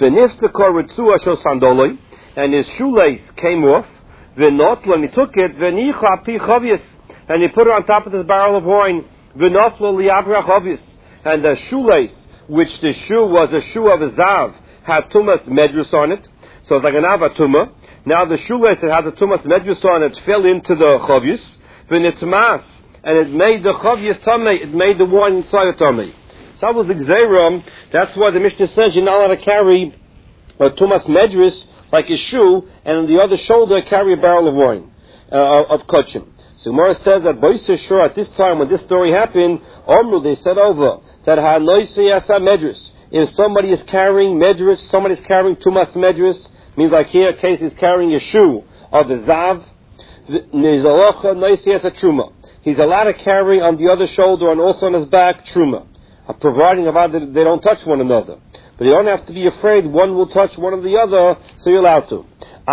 V'nifsakor ritzua shel sandoloi, and his shoelace came off. V'notlo, and he took it. V'nicha pi chavius, and he put it on top of this barrel of wine. V'notlo li'avra chavius, and the shoelace, which the shoe was a shoe of a zav, had tumas medrus on it. So it's like an avatuma. Now the shoelace that had the tumas medrus on it fell into the chavius. V'nitmas, and it made the chavius tamei. It made the wine inside the tamei. So that was the gzeira. That's why the Mishnah says you're not allowed to carry a tumas medrus like a shoe, and on the other shoulder carry a barrel of wine, of kachim. So Gemara says that Boisei Shur, at this time when this story happened, Omru, they said over, that ha'noisi asa medrus. If somebody is carrying medrus, somebody is carrying tumas medrus, means like here, case is carrying a shoe of a zav, nizalocha noisi asa truma. He's allowed to carry on the other shoulder and also on his back truma, providing that they don't touch one another. But you don't have to be afraid one will touch one of the other, so you're allowed to.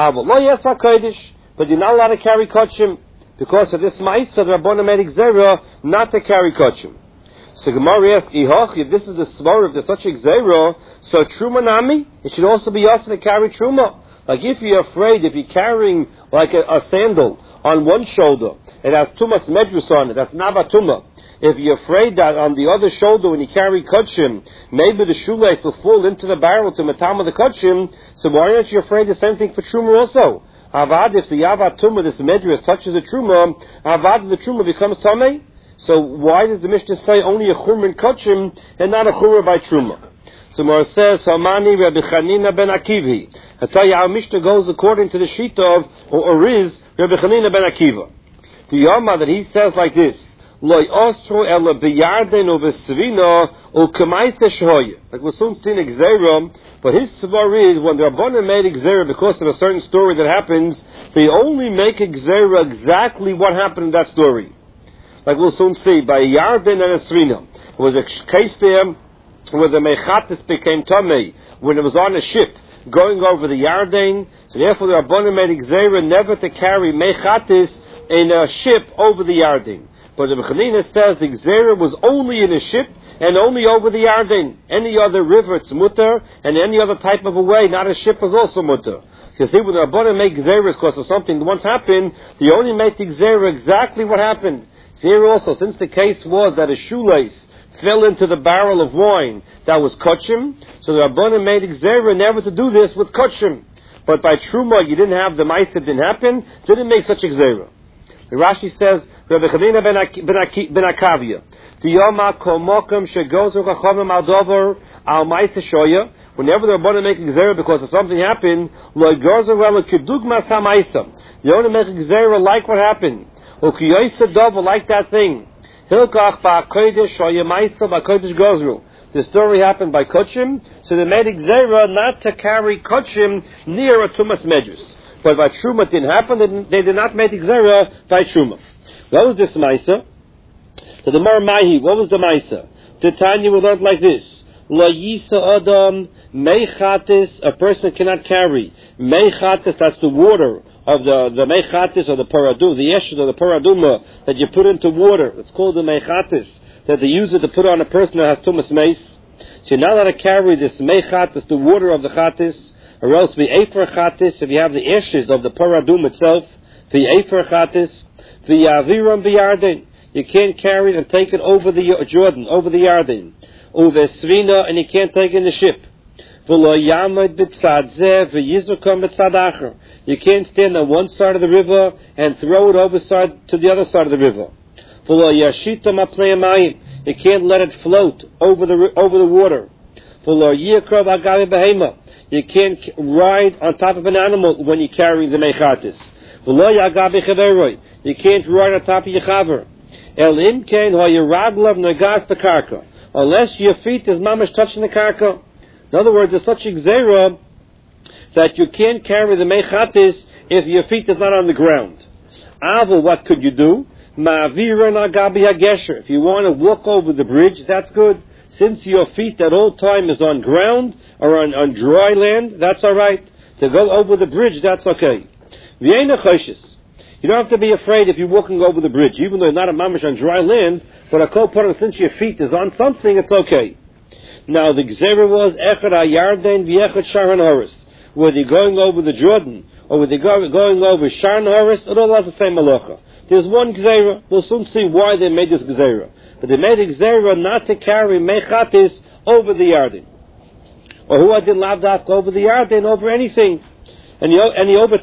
But you're not allowed to carry kachim, because of this ma'isa, the Rabbanan made gzeira not to carry kachim. So Gemara asks, if this is the svara, if there's such a gzeira, so truma nami, it should also be us to carry truma. Like if you're afraid, if you're carrying like a sandal on one shoulder, it has tumas medrus on it, that's navatuma. If you're afraid that on the other shoulder when you carry kachim, maybe the shoelace will fall into the barrel to matam of the kachim, so why aren't you afraid the same thing for truma also? Avad, if the yavat tumah, this medrus, touches the truma, avad, the truma becomes tamei. So why does the Mishnah say only a chumra in kachim and not a chumra by truma? So Mara says, Hamani Rabbi Chanina ben Akiva. I tell you, our Mishnah goes according to the shita of, or is, Rabbi Chanina ben Akiva. The Yama that he says like this, Loi ostro ela biyarden o besvina o kamaisa shhoye. Like we'll soon see in Gzeira, but his tzvar is when the Rabbanan made Gzeira because of a certain story that happens, they only make Gzeira exactly what happened in that story. Like we'll soon see, by Yarden and a Srina. There was a case there where the Mechatis became Tamei, when it was on a ship going over the Yarden, so therefore the Rabbanan made Gzeira never to carry Mechatis in a ship over the Yarden. But the Bechanina says the Gzeira was only in a ship and only over the Yarden. Any other river it's mutter, and any other type of a way, not a ship, is also mutter. You see, when the Rabbanan make Gzeira because of something that once happened, they only make the Gzeira exactly what happened. Here also, since the case was that a shoelace fell into the barrel of wine that was kachim, so the Rabbanan made Gzeira never to do this with kachim. But by Truma, you didn't have the ma'aseh didn't happen, didn't make such a Gzeira. The Rashi says, Rabbi Chanina ben Akavia, Tiyoma komokam shegozu chachamim al dover al ma'aseh shoya. Whenever the Rabbanan make a Gzeira because of something happened, lo gozu ela kidugmas ha'ma'aseh. You only make a Gzeira like what happened. Ukiyoysa dover like that thing. Hilkach ba'akodesh shoya ma'aseh ba'akodesh gozru. The story happened by Kachim, so they made a Gzeira not to carry Kachim near a Tumas Medrus. But by Truma it didn't happen, they did not make Gzeira by Truma. What was this Maisa? So the Mar Mahi, what was the Maisa? Titania we learned like this. La Yisa Adam Meichatis, a person cannot carry. Meichatis, that's the water of the Meichatis or the Paradu, the Yeshud or the Paraduma that you put into water. It's called the Meichatis, that they use it to put on a person that has Tumas Meis. So you're not allowed to carry this Meichatis, the water of the Chatis, or else the Efer Chatis, if you have the ashes of the Paradum itself, the Efer Chatis, the Yaviram B'Yarden, you can't carry it and take it over the Jordan, over the Yarden. Uve Srina, and you can't take it in the ship. V'lo Yamad B'Tzad Zeh V'Yizukam B'Tzad Acher. You can't stand on one side of the river and throw it over to the other side of the river. V'lo Yashita Ma'Pnei Mayim. You can't let it float over the water. V'lo Yikrav Agavi Behema. You can't ride on top of an animal when you carry the Mechatis. You can't ride on top of your chaver. Unless your feet is mamash touching the karka. In other words, there's such a gzeira that you can't carry the Mechatis if your feet is not on the ground. Ava, what could you do? If you want to walk over the bridge, that's good. Since your feet at all time is on ground or on dry land, that's all right. To go over the bridge, that's okay. You don't have to be afraid if you're walking over the bridge, even though you're not a mamish on dry land, but a kol param, since your feet is on something, it's okay. Now the Gzera was Echad HaYarden v'Echad Sharon Horis. Were they going over the Jordan, or were they going over Sharon Horis, it all has the same halacha. There's one Gzera. We'll soon see why they made this Gzera. But they made a Gzera not to carry Mechatis over the Yarden. Or who did Lavdaf over the Yarden, over anything. Any over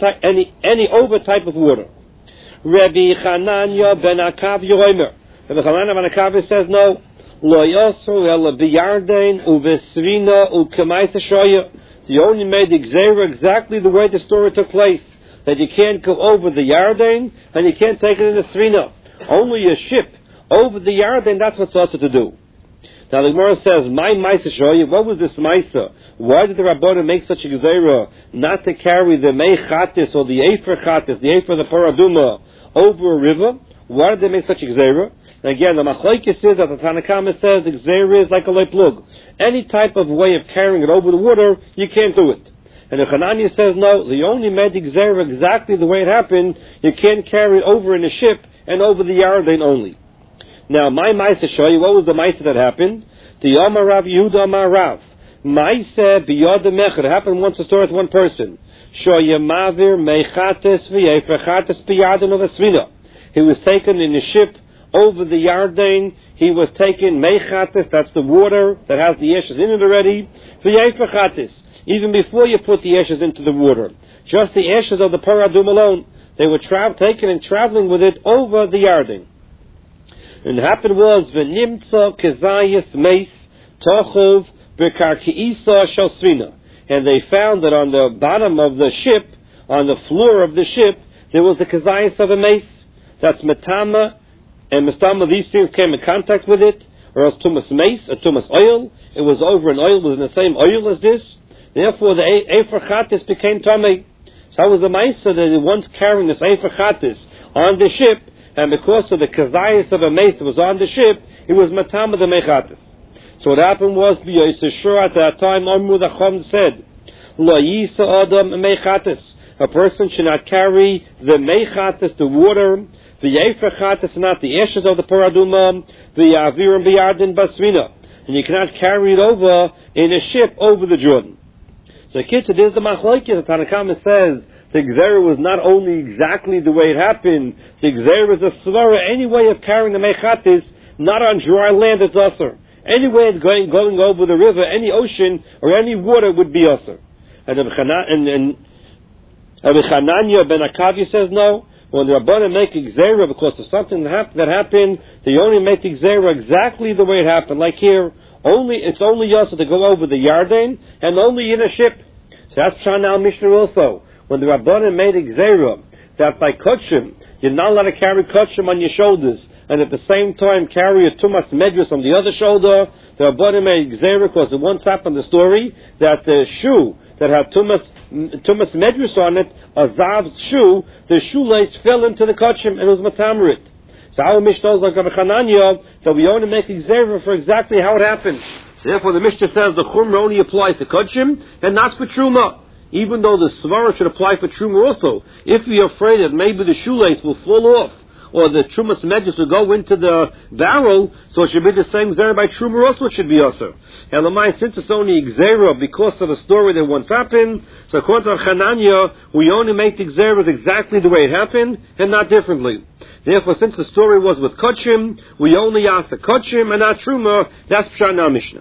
type of water. Rabbi Chananya ben Akav Yoimer. Rabbi Chananya ben Akav says no. Lo yosu ela biyarden uvesrina ukemaisa shoya. They only made the Gzera exactly the way the story took place. That you can't go over the Yarden and you can't take it in the Srina. Only a ship over the Yarden, that's what's also to do. Now the Gemara says, my Maisa Shoya, what was this Maisa? Why did the Rabbanim make such a Gzera not to carry the Mei Chatis or the Efer Chatis, the Efer, the Paraduma, over a river? Why did they make such a Gzera? And again, the Machlokes says that the Tanakama says the Gzera is like a leplug. Any type of way of carrying it over the water, you can't do it. And the Hanania says, no, they only made the Gzera exactly the way it happened. You can't carry it over in a ship and over the Yarden only. Now, my Maisa show you, what was the Maisa that happened? The Yomar Rav Yehuda Amar Rav. Maisa biyad mechad. It happened once, a story with one person. Shoya mavir mechates v'yefrechates biyadin of Esvina. He was taken in a ship over the Yarden. He was taken mechates, that's the water that has the ashes in it already. V'yefrechates. Even before you put the ashes into the water. Just the ashes of the paradum alone. They were taken and traveling with it over the Yarden. And what happened was, v'nimtza kezayis meis tochov b'karkiisa shosrina. And they found that on the bottom of the ship, on the floor of the ship, there was a kezayis of a mace. That's metama, and mistama, these things came in contact with it, or else tumas mace, or tumas oil. It was over an oil, it was in the same oil as this. Therefore, the Efer Chatis became Tamei. So that was a Maisa that they once carrying this Efer Chatis on the ship, and because of the Kazayas of a mace that was on the ship, it was Matama the Mechatis. So what happened was, at that time, Amru the Chum said, Lo Yisa Adam Mechatis. A person should not carry the Mechatis, the water, the Efer Chatis, not the ashes of the Paraduma, the Aviram Biyardin Basrina. And you cannot carry it over in a ship over the Jordan. So Kitzur, there's the Machlokes. The Tanakama says the Gzera was not only exactly the way it happened, the Gzera is a svara. Any way of carrying the Mechatis, not on dry land, is usher. Any way of going over the river, any ocean, or any water would be usher. And Rabbi Chananya ben Akavi says no. When the Rabbanim make a Gzera because of something that happened, they only make the Gzera exactly the way it happened. Like here, it's only usher to go over the Yarden, and only in a ship. So that's Pshanal Mishnah also. When the Rabbanim made a Gzera, that by Kutshim, you're not allowed to carry Kutshim on your shoulders, and at the same time carry a Tumas Medrus on the other shoulder, the Rabbanim made a Gzera because it once happened, the story, that the shoe that had Tumas Medrus on it, a Zav's shoe, the shoelace fell into the Kutshim, and it was Matamarit. So our Mishnah is like Rabbi Chananya, that we only make a Gzera for exactly how it happened. So therefore the Mishnah says the Chumrah only applies to Kutshim, and not for Truma. Even though the Svara should apply for Truma also. If you're afraid that maybe the shoelace will fall off, or the Trumas Medjus will go into the barrel, so it should be the same Gzera by Truma also, it should be also. Elamai, since it's only Gzera because of a story that once happened, so according to Chananya, we only make the Gzeras exactly the way it happened, and not differently. Therefore, since the story was with Kutshim, we only ask the Kutshim and not Truma. That's Pshanal Mishnah.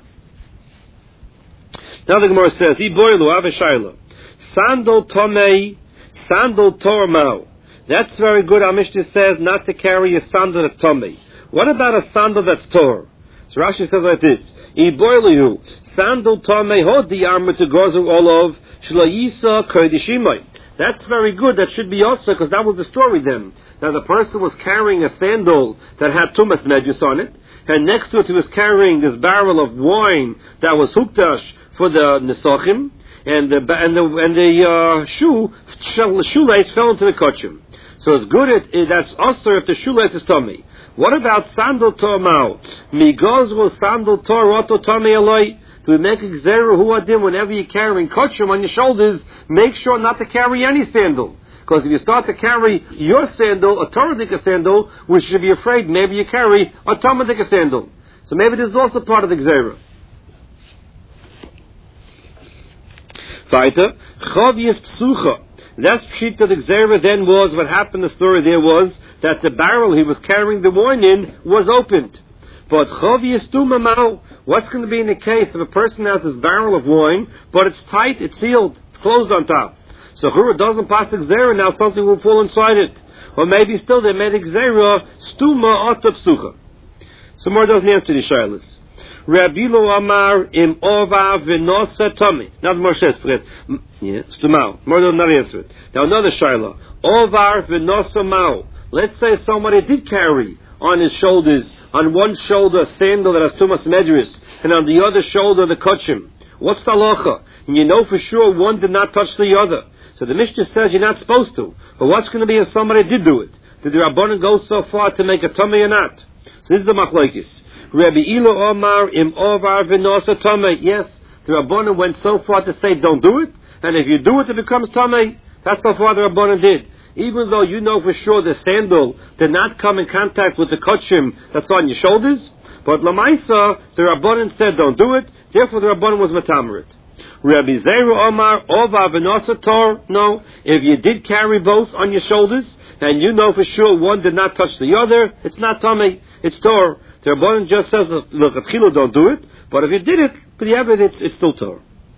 Now the Gemara says, Iboilu Avashayla. Sandal Tomei, Sandal Tormao. That's very good. Our Mishnah says not to carry a sandal that's Tomei. What about a sandal that's Tor? So Rashi says like this. Iboilu, Sandal Tomei Hodi Armor to Gozu Olov, Shlayisa Koydishimai. That's very good. That should be also, because that was the story then. Now the person was carrying a sandal that had Tumas Medjus on it, and next to it he was carrying this barrel of wine that was Hukdash for the Nesachim, and the shoelace fell into the Kutshim. So it's good, that's usher if the shoelace is tummy. What about sandal tormao? Migoz will sandal tor oto tummy aloi. Do we make a gzera huadim whenever you're carrying kutshim on your shoulders? Make sure not to carry any sandal. Because if you start to carry your sandal, a Toradika sandal, we should be afraid maybe you carry a Tomadika sandal. So maybe this is also part of the gzera. Weiter, Chavius Psucha. That's Pshita the Gzera then was, what happened, the story there was, that the barrel he was carrying the wine in was opened. But Chavius Tuma Mao, what's going to be in the case if a person has this barrel of wine, but it's tight, it's sealed, it's closed on top. So Chura doesn't pass the Gzera, now something will fall inside it. Or maybe still they made a Gzera, Stuma Ota Psucha. So more doesn't answer the Shailas. Rabbi Lo Amar im Ova v'nosa Tomei. Now the more says, Stumau. More does not answer it. Now another Shaila. Ovar v'nosa Mao. Let's say somebody did carry on his shoulders, on one shoulder a sandal that has Tumas Medris, and on the other shoulder the Kachim. What's the halacha? And you know for sure one did not touch the other. So the Mishnah says you're not supposed to. But what's going to be if somebody did do it? Did the Rabbanan go so far to make a tummy or not? So this is the machlokes. Rabbi Ilo Omar im Ovar v'nosa Tomei. Yes, the Rabbanan went so far to say don't do it, and if you do it, it becomes Tomei. That's how far the Rabbanan did. Even though you know for sure the sandal did not come in contact with the kachim that's on your shoulders, but Lamaisa, the Rabbanan said don't do it, therefore the Rabbanan was matamerit. Rabbi Zeru Omar Ovar v'nosa Tor. No, if you did carry both on your shoulders, and you know for sure one did not touch the other, it's not Tomei, it's Tor. The Rabbanan just says, look, at Chilo don't do it, but if you did it, for the evidence, it's still Torah.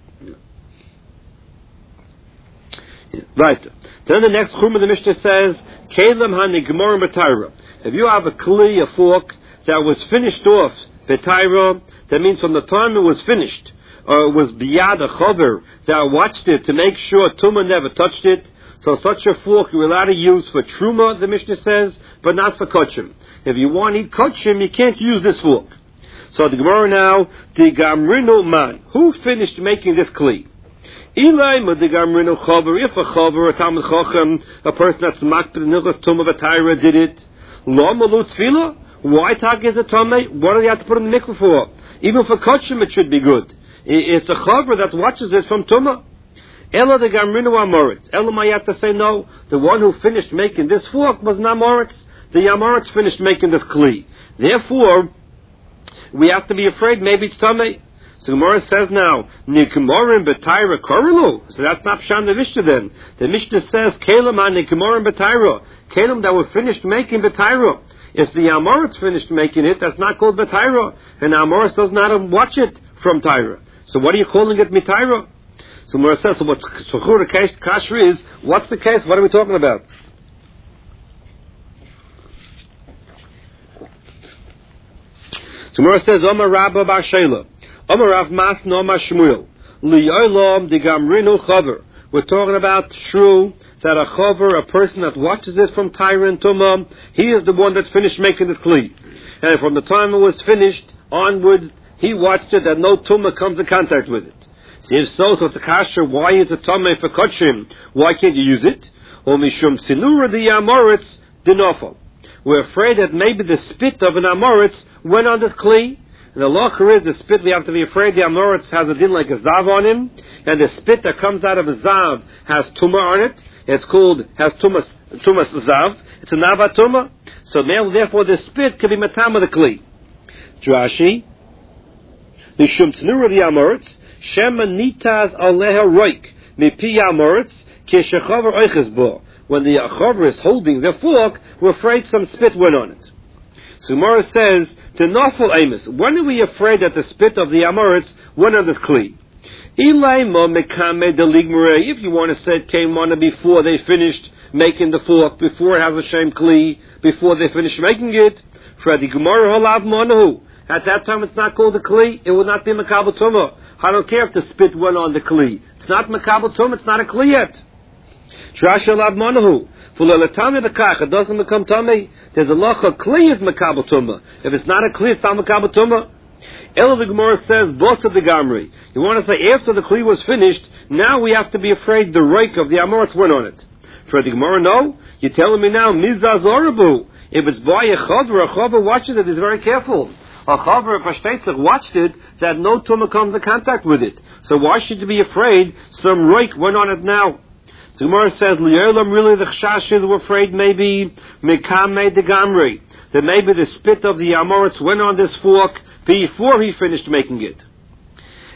Right. Then the next chum of the Mishnah says, Kelim hanigmorim b'tayra. If you have a kli, a fork, that was finished off b'tayra, that means from the time it was finished, or it was biyad a chover, that watched it to make sure Tumah never touched it, so such a fork you're allowed to use for truma, the Mishnah says, but not for kachim. If you want to eat kachim, you can't use this fork. So the Gemara now, the Gamrinu man, who finished making this kli? Eli the Gamrinu chaver, if a chaver, a Talmud Chacham, a person that's makbid nilchos tumah v'tayra did it, lo malu tefillah, why tag is a tamei? What do you have to put in the mikveh for? Even for kachim it should be good. It's a chaver that watches it from tumah. Ella the Gamrinu Amoritz. Ella might have to say no. The one who finished making this fork was not Amoritz. The Amoritz finished making this kli. Therefore, we have to be afraid maybe it's Tamei. So Gemara says now, Nikmorim b'tayra korilu. So that's not Pshan the Mishnah then. The Mishnah says, Kelim ha Nikmorim b'tayra. Kelim that were finished making b'tayra. If the Amoritz finished making it, that's not called b'tayra. And the Amoritz does not watch it from Tyra. So what are you calling it b'tayra? So Gemara says, so what's Chura Kashri is, what's the case? What are we talking about? So Gemara says, Omar Rabba Bar Shela, Omar Rav Mas no Omar Shmuel, Li'olam de Gamrinu Chaver. We're talking about true that a Chaver, a person that watches it from Tyra and Tumah, he is the one that's finished making this kli. And from the time it was finished onwards, he watched it that no Tumah comes in contact with it. So if so it's a kasher, why is it Tamei for Kachim? Why can't you use it? Or Mishum Sinura the Amoritz dinofal. We're afraid that maybe the spit of an Amoritz went on this kli. And the lacher is the spit, we have to be afraid the Amoritz has a din like a zav on him. And the spit that comes out of a zav has tumah on it. It's called, has tumas zav. It's a nava tumah. So therefore the spit can be matam of the kli. Drashi. Mishum Sinura the Amoritz. Shema nitaz aleha roik mipi Amoritz kishachaver oiches bo. When the chaver is holding the fork, we're afraid some spit went on it. So Gemara says to nafal amos. When are we afraid that the spit of the Amoritz went on this kli? Ilaima mekame deligmure. If you want to say it came on before they finished making the fork, before it has a shem kli, before they finished making it, for the Gemara halav manahu. At that time, it's not called a kli. It would not be makabel tumah. I don't care if the spit went on the kli. It's not makabel tumah. It's not a kli yet. Trash alav manahu. Fulelatami bekach. It doesn't become tummy. There's a lacha kli is makabel tumah. If it's not a kli, it's not makabel tumah. El the Gemara says bosa de gamri. You want to say after the kli was finished, now we have to be afraid the reik of the Amoritz went on it. For the Gemara, no. You're telling me now mizaz orabu. If it's by a chaver watches it. Is very careful. A chaver, if a shteitzach watched it, that no tumah comes in contact with it. So why should you be afraid some roik went on it now? So Gemara says, Li'olam, really the chashash is we're afraid maybe Mekame de Gamri, that maybe the spit of the Amoritz went on this fork before he finished making it.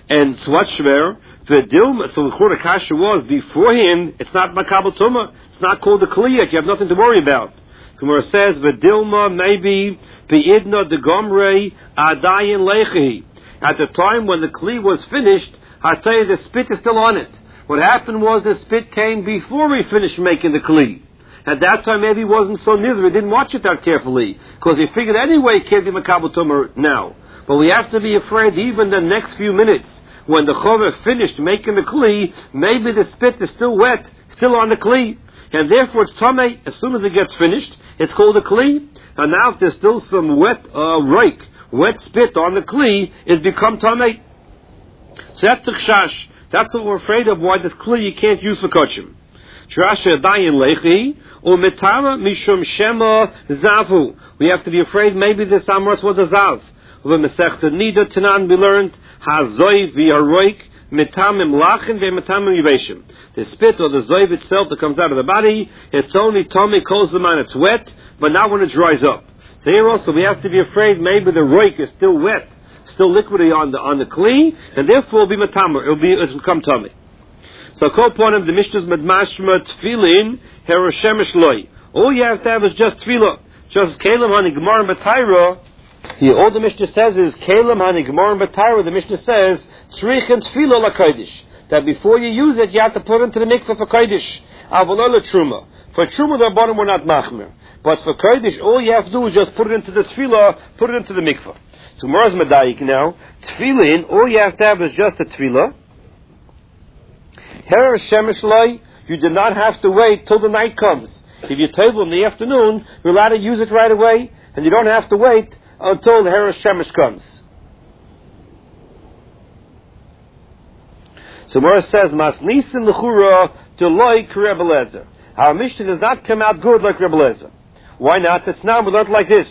And so what's shver? The dilma. So the chura kasha was beforehand. It's not makabel tuma. It's not called the kli yet. You have nothing to worry about. So where it says the dilma maybe beidna de gomrei adayin lechi. At the time when the kli was finished, I tell you the spit is still on it. What happened was the spit came before we finished making the kli. At that time, maybe he wasn't so nizr. He didn't watch it that carefully because he figured anyway it can't be makabel tumah now. But we have to be afraid even the next few minutes when the chover finished making the kli, maybe the spit is still wet, still on the kli, and therefore it's tamei. As soon as it gets finished, it's called a kli. And now if there's still some wet wet spit on the kli, it's become tamei. So that's the chash. That's what we're afraid of. Why this kli you can't use for kachim. Trasha dayin lechi or mitara mishum shema zavu. We have to be afraid maybe this amras was a zav. When Masechta Nida Tanan we learned hazoy v'haroik mitamim lachin ve'mitamim yiveshim. The spit or the zoiv itself that comes out of the body, it's only tummy kozaman. It's wet, but not when it dries up. So here also we have to be afraid maybe the roik is still wet, still liquidy on the kli, and therefore it'll be matamer. It'll become tummy. So kol ponim the mishnah's medmashma tefillin heroshemesh loy. All you have to have is just tefillah, just kelim hani gemar and batayra. Here, all the Mishnah says is kelim hani gemar and batayra. The Mishnah says tzrichin tefillah lakodesh. That before you use it, you have to put it into the mikveh for kodesh. Avolol truma. For truma, the bottom we're not machmer. But for kodesh, all you have to do is just put it into the tefillah, put it into the mikveh. So Gemara's medayik now. Tefillin, all you have to have is just a tefillah. Her shemesh loy, you do not have to wait till the night comes. If you table in the afternoon, you're allowed to use it right away, and you don't have to wait until the her shemesh comes. So Mora says, Mas nisin l'chura to loy Rebbe Lezer. Our Mishnah does not come out good like Rebbe Lezer. Why not? It's now we learned like this.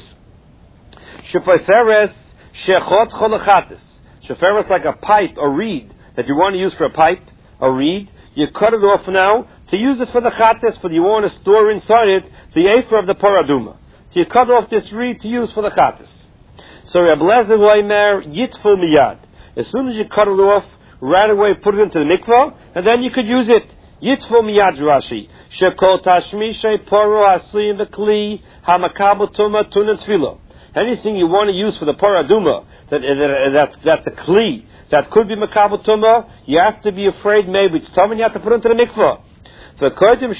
Sheferes shechot cholachatis. Sheferes like a pipe, a reed that you want to use for a pipe. A reed, you cut it off now to use it for the chates, for you want to store inside it the efer of the paraduma. So you cut off this reed to use for the chates. So Reb Lezer Leimer yitful miyad. As soon as you cut it off, right away put it into the mikvah, and then you could use it. Yitful miyad Rashi. Shekol tashmishay poro asli the kli hamakabel tuma tunas filo. Anything you want to use for the paraduma, that's a kli. That could be makabel tumah. You have to be afraid maybe it's tumah. You have to put it into the mikvah. For kodim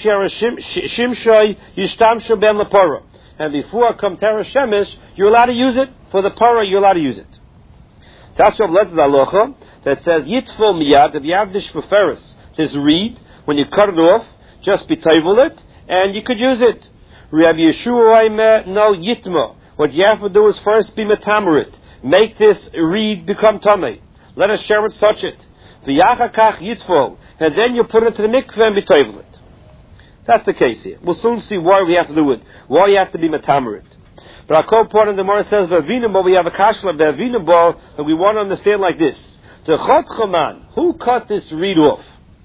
shimshoy yishtamshu ben lepara. And before come tera shemesh, you're allowed to use it for the para. You're allowed to use it. That's what Lezer halacha that says yitful miyad. If you have this sheferes, this reed, when you cut it off, just be table it, and you could use it. Rabbi Yeshua no yitma. What you have to do is first be metamerit. Make this reed become tamei. Let us share it, touch it. V'yachakach yitzfol. And then you put it into the mikveh and be toivel it. That's the case here. We'll soon see why we have to do it. Why you have to be metamerit. But our co-part in the Gemara says, V'avinabo, we have a kashla, V'avinabo, and we want to understand like this. The chotchaman, who cut this reed off?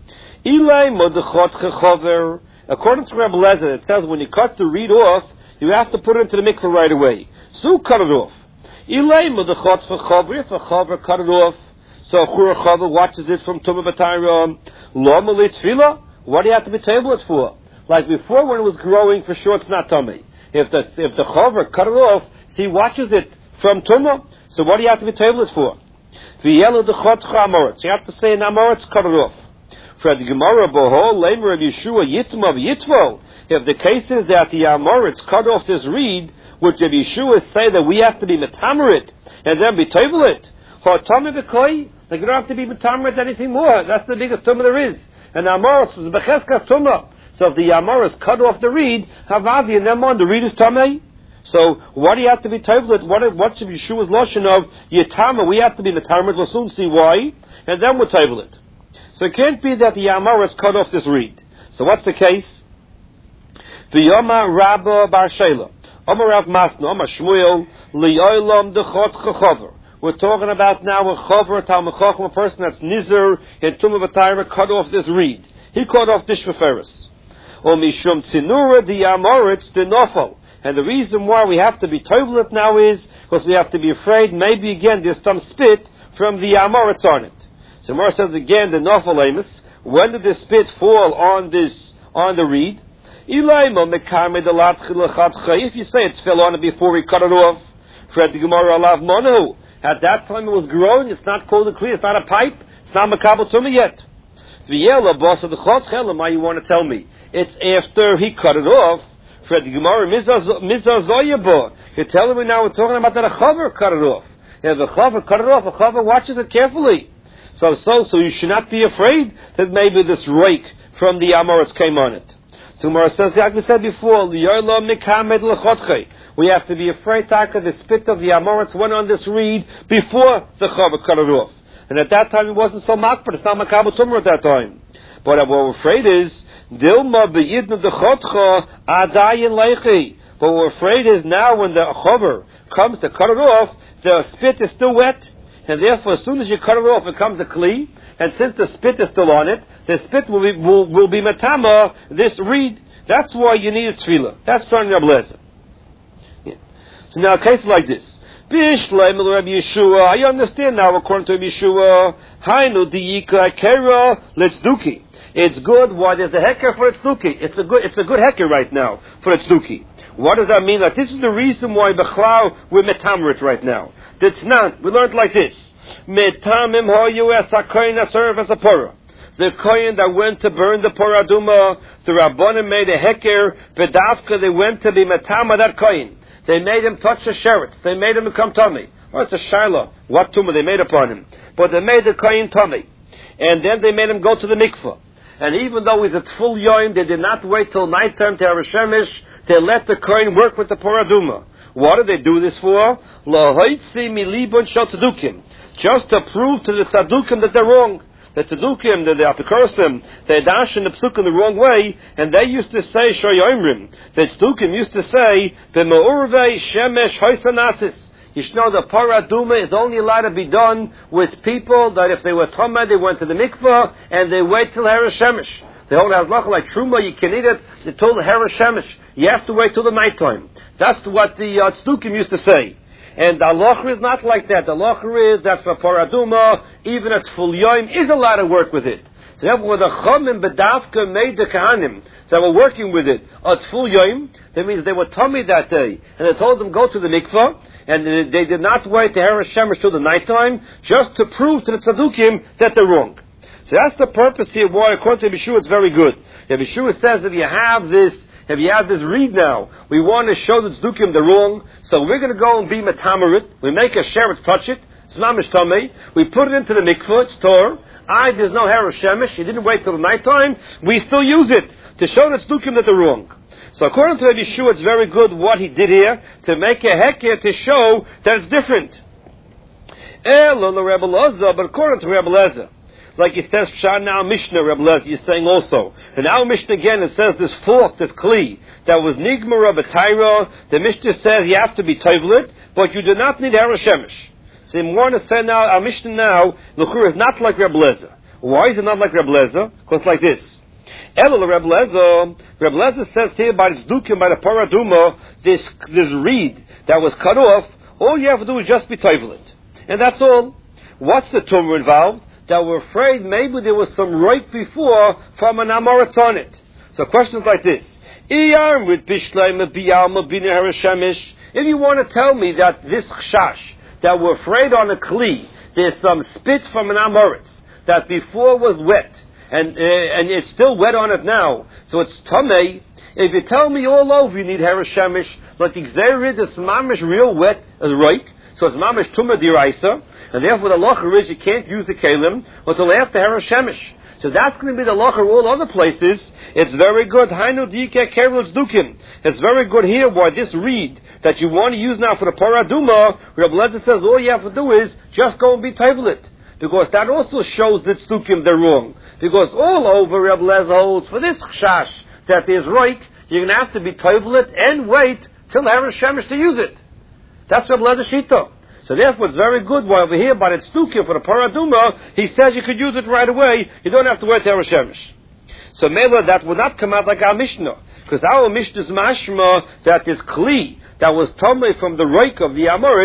Ilay modechotche chover. According to Rebbe Lezer, it says when you cut the reed off, you have to put it into the mikveh right away. So cut it off. Ilay modechotche chover, if a chover cut it off, so Chura Chava watches it from Tumah B'Tayra. Lo Malit Tefillah. What do you have to be table it for? Like before, when it was growing, for sure it's not tummy. If the Chava cut it off, he watches it from Tumah. So what do you have to be table it for? V'yelu D'chotcha Amoritz. You have to say in Amoritz, cut it off. For the Gemara Bohol Leimer of Yeshua Yitma V'Yitvo. If the case is that the Amoritz cut off this reed, would the Yeshua say that we have to be metamerit and then be table it? Like you don't have to be metamerit anything more. That's the biggest tumah there is. And Amoros was becheskas tumah. So if the Amoros cut off the reed, havavi and then on the reed is tamei. So what do you have to be tablet? What should be Yeshua's lotion of yitama? We have to be metamerit. We'll soon see why, and then we'll table it. So it can't be that the Amoros cut off this reed. So what's the case? The Yoma Rabba Bar Shela, Omar Rav Masna, Omar Shmuel, Li'olam Dechot Chachover. We're talking about now a chover, Talmud Chacham, a person that's nizer in Tumah B'Tayra, cut off this reed. He cut off this sheferes. Or mishum tzinura di amoritz de nofal. And the reason why we have to be toilet now is because we have to be afraid maybe again there's some spit from the amoritz on it. So Gemara says again, the Nafal Amos, when did the spit fall on the reed? If you say it fell on it before we cut it off, at that time it was growing, it's not cold and clear, it's not a pipe, it's not makabel tumah yet. You want to tell me it's after he cut it off? You're telling me now we're talking about that a chaver cut it off. If a chaver cut it off, a chaver watches it carefully. So you should not be afraid that maybe this rake from the Amoritz came on it. So Gemara says, like we said before, we have to be afraid that the spit of the Amoritz went on this reed before the chaver cut it off. And at that time it wasn't so makbar, it's not makabel tumah at that time. But what we're afraid is, Dilma be'idna dechotcha adayin leichi. What we're afraid is now when the chaver comes to cut it off, the spit is still wet, and therefore as soon as you cut it off, it comes a kli, and since the spit is still on it, the spit will be matama, this reed. That's why you need a tefillah. That's from Rabbi Lezer. Yeah. So now a case like this. I understand now according to Rabbi Yeshua, Hainu diyika kera letzduki. It's good. Why there's a heker for tzduki? It's a good heker right now for tzduki. What does that mean? Like this is the reason why Bechlau we're metamerit right now. That's not. We learned like this. Metamim hoyu es hakoyin aserv as a porah. The koyin that went to burn the porah aduma, the Rabbanim made a heker. Bedavka they went to be metama that koyin. They made him touch the sheretz. They made him become tummy. Well, it's a shaila. What tumah they made upon him? But they made the koyin tummy, and then they made him go to the mikvah. And even though he's at full yoim, they did not wait till night time to have a shemish. They let the kohen work with the paraduma. What did they do this for? Just to prove to the tzadukim that they're wrong. The tzadukim, the apikosim, they dash in the psukim the wrong way, and they used to say shoyomrim. The tzadukim used to say b'me'urvei shemesh hoysanasis. You should know the paraduma is only allowed to be done with people that if they were tameh, they went to the mikvah and they wait till Hera Shemesh. The whole halakha like truma, you can eat it until the Hera Shemesh. You have to wait till the night time. That's what the tzdukim used to say. And the halacha is not like that. The halacha is that for paraduma, even at full yom, is allowed to work with it. So therefore, the chomim bedavka made the kahanim that were working with it at full yom. That means they were tummy that day, and they told them go to the mikvah. And they did not wait to Hera Shemesh till the nighttime, just to prove to the tzadukim that they're wrong. So that's the purpose here. Why, according to Yeshua, it's very good. Yeshua says if you have this reed now, we want to show the tzadukim they're wrong. So we're going to go and be metamerit. We make a sheretz touch it. It's mamish tamei. We put it into the mikvah. It's tor. There's no Hera Shemesh. He didn't wait till the nighttime. We still use it to show the tzadukim that they're wrong. So according to Rabbi Yeshua, it's very good what he did here to make a heker to show that it's different. But according to Rabbi Lezer, like he says, now Mishnah, Rabbi Lezer, he's saying also. And now Mishnah again, it says this fork, this kli, that was nigmara b'taira. The Mishnah says you have to be toivlet, but you do not need Hera Shemesh. So you want to say now, our Mishnah now, L'chur is not like Rabbi Lezer. Why is it not like Rabbi Lezer? Because like this. Rabbi Lezer says here by the tzdukim, by the paraduma, this reed that was cut off, all you have to do is just be toivlet. And that's all. What's the tumor involved? That we're afraid maybe there was some right before from an amoritz on it. So questions like this. If you want to tell me that this chash, that we're afraid on a kli, there's some spit from an amoritz, that before was wet, and it's still wet on it now, so it's tamei. If you tell me all over you need Hera Shemesh, like the Gzerid is mamish real wet as reik, so it's mamish tumah diraisa, and therefore the locher is you can't use the kalim until after Hera Shemesh. So that's going to be the locher all other places. It's very good. Hainu dike kerul tzdukim. It's very good here why this reed that you want to use now for the paraduma, Rabbi Lezer says all you have to do is just go and be toivlet. Because that also shows that tzdukim they're wrong. Because all over Rabbi Lezer holds for this chash that there's reik, you're going to have to be toivlet and wait till Hera Shemesh to use it. That's Rabbi Lezer shita. So therefore it's very good why over here by the tzdukim for the paraduma, he says you could use it right away. You don't have to wait till Hera Shemesh. So Mela, that would not come out like our Mishnah. Because our Mishnah is mashma that this kli that was tomei from the reik of the Amoritz,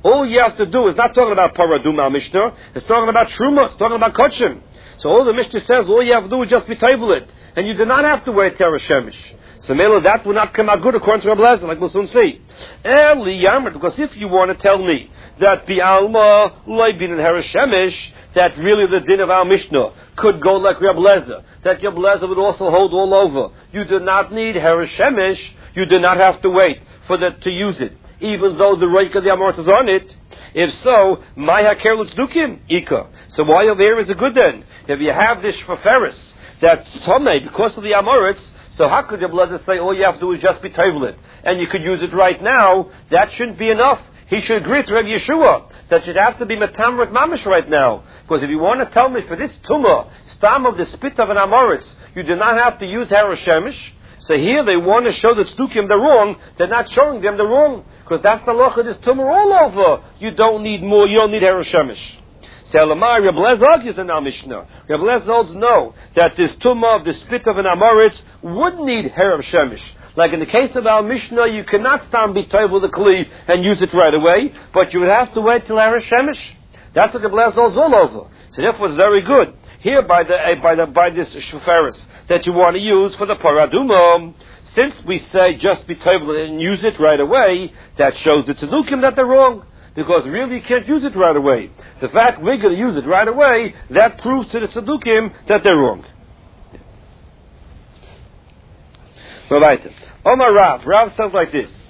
All you have to do is not talking about paraduma Mishnah. It's talking about truma. It's talking about kachim. So all the Mishnah says, all you have to do is just be table it, and you do not have to wear Teresh Shemesh. So Mela, that would not come out good according to Rabbi Lezer, like we'll soon see. Eli Yamr, because if you want to tell me that Bi'alma Leibin and Teresh Shemesh, that really the din of our Mishnah could go like Rabbi Lezer, that Rabbi Lezer would also hold all over. You do not need Teresh Shemesh. You do not have to wait for that to use it, even though the Reik of the Amoritz is on it. If so, my haker l'tzdukim ika. So why over here is it good then? If you have this shvaferis that's tomei because of the Amoritz, so how could your Lezer say all you have to do is just be tevlit and you could use it right now? That shouldn't be enough. He should agree to Rabbi Yeshua that should have to be metamrit mamish right now. Because if you want to tell me for this tumah, stam of the spit of an Amoritz, you do not have to use Teresh Shemesh. So here they want to show that Tzdukim they're wrong. They're not showing them they're wrong. Because that's the loch of this tumor all over. You don't need more. You don't need Teresh Shemesh. So Elamai, Reb Lezer argues in our Mishnah. Reb Lezer holds no, that this tumor of the spit of an Amoritz would need Teresh Shemesh. Like in the case of our Mishnah, you cannot stand be told with a kli and use it right away, but you would have to wait till Teresh Shemesh. That's what Reb Lezer holds all over. So therefore it's very good. Here by this shoferis that you want to use for the paraduma, since we say just be table and use it right away, that shows the tzdukim that they're wrong. Because really you can't use it right away. The fact we're going to use it right away, that proves to the tzdukim that they're wrong. Omar Rav says like this.